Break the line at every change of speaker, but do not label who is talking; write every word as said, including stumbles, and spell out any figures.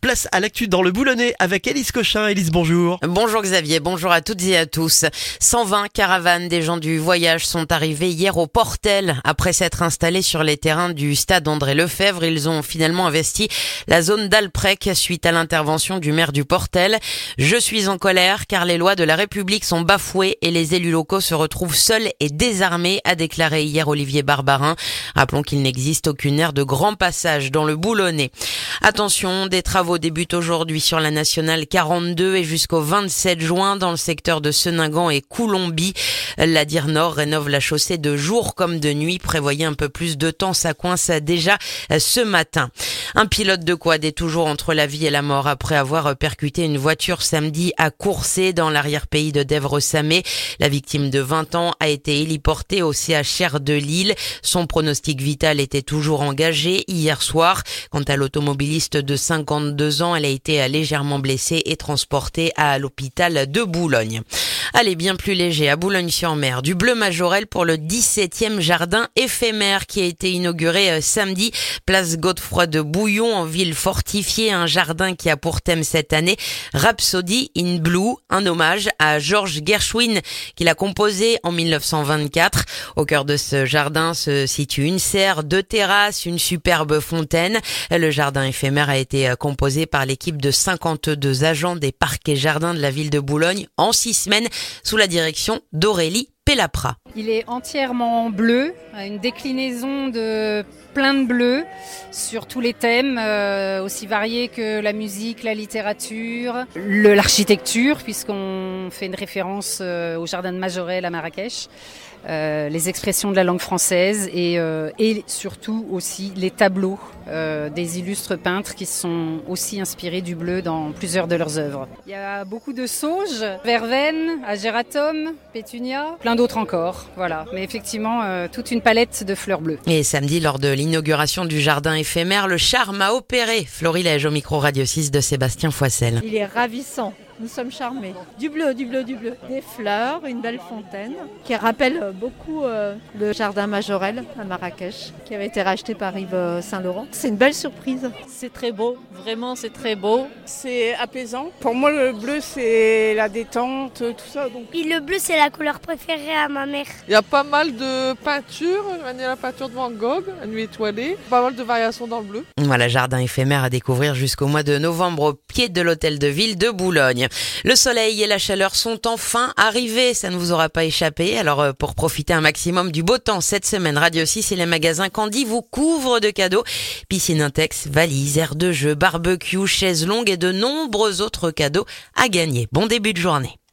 Place à l'actu dans le Boulonnais avec Élise Cochin. Élise, bonjour.
Bonjour Xavier, bonjour à toutes et à tous. cent vingt caravanes des gens du voyage sont arrivées hier au Portel. Après s'être installés sur les terrains du stade André-Lefebvre, ils ont finalement investi la zone d'Alprec suite à l'intervention du maire du Portel. Je suis en colère car les lois de la République sont bafouées et les élus locaux se retrouvent seuls et désarmés, a déclaré hier Olivier Barbarin. Rappelons qu'il n'existe aucune aire de grand passage dans le Boulonnais. Attention, des travaux débutent aujourd'hui sur la nationale quarante-deux et jusqu'au vingt-sept juin dans le secteur de Seningan et Coulomby. La D I R Nord rénove la chaussée de jour comme de nuit. Prévoyez un peu plus de temps, ça coince déjà ce matin. Un pilote de quad est toujours entre la vie et la mort après avoir percuté une voiture samedi à Courcé dans l'arrière-pays de Dèvres-Samé. La victime de vingt ans a été héliportée au C H R de Lille. Son pronostic vital était toujours engagé hier soir. Quant à l'automobiliste de cinquante-deux ans, elle a été légèrement blessée et transportée à l'hôpital de Boulogne. Allez, bien plus léger, à Boulogne-sur-Mer, du bleu majorel pour le dix-septième jardin éphémère qui a été inauguré samedi, place Godefroy de Bouillon en ville fortifiée, un jardin qui a pour thème cette année Rhapsody in Blue, un hommage à George Gershwin qu'il a composé en mille neuf cent vingt-quatre. Au cœur de ce jardin se situe une serre, deux terrasses, une superbe fontaine. Le jardin éphémère a été composé par l'équipe de cinquante-deux agents des parcs et jardins de la ville de Boulogne en six semaines sous la direction d'Aurélie Pellapra.
Il est entièrement bleu, une déclinaison de plein de bleus sur tous les thèmes, euh, aussi variés que la musique, la littérature, le, l'architecture, puisqu'on fait une référence euh, au jardin de Majorel à Marrakech, euh, les expressions de la langue française et, euh, et surtout aussi les tableaux euh, des illustres peintres qui sont aussi inspirés du bleu dans plusieurs de leurs œuvres. Il y a beaucoup de sauges, verveine, agératum, pétunia, plein d'autres encore, voilà. Mais effectivement, euh, toute une palette de fleurs bleues.
Et samedi, lors de l'inauguration du jardin éphémère, le charme a opéré. Florilège au micro Radio six de Sébastien Foissel.
Il est ravissant. Nous sommes charmés. Du bleu, du bleu, du bleu. Des fleurs, une belle fontaine qui rappelle beaucoup euh, le jardin Majorel à Marrakech qui avait été racheté par Yves Saint-Laurent. C'est une belle surprise.
C'est très beau, vraiment c'est très beau.
C'est apaisant. Pour moi le bleu c'est la détente, tout ça. Donc.
Et le bleu c'est la couleur préférée à ma mère.
Il y a pas mal de peintures, il y a la peinture de Van Gogh, la nuit étoilée, pas mal de variations dans le bleu.
Voilà, jardin éphémère à découvrir jusqu'au mois de novembre au pied de l'hôtel de ville de Boulogne. Le soleil et la chaleur sont enfin arrivés, ça ne vous aura pas échappé. Alors pour profiter un maximum du beau temps cette semaine, Radio six et les magasins Candy vous couvrent de cadeaux. Piscine Intex, valises, aires de jeu, barbecue, chaises longues et de nombreux autres cadeaux à gagner. Bon début de journée.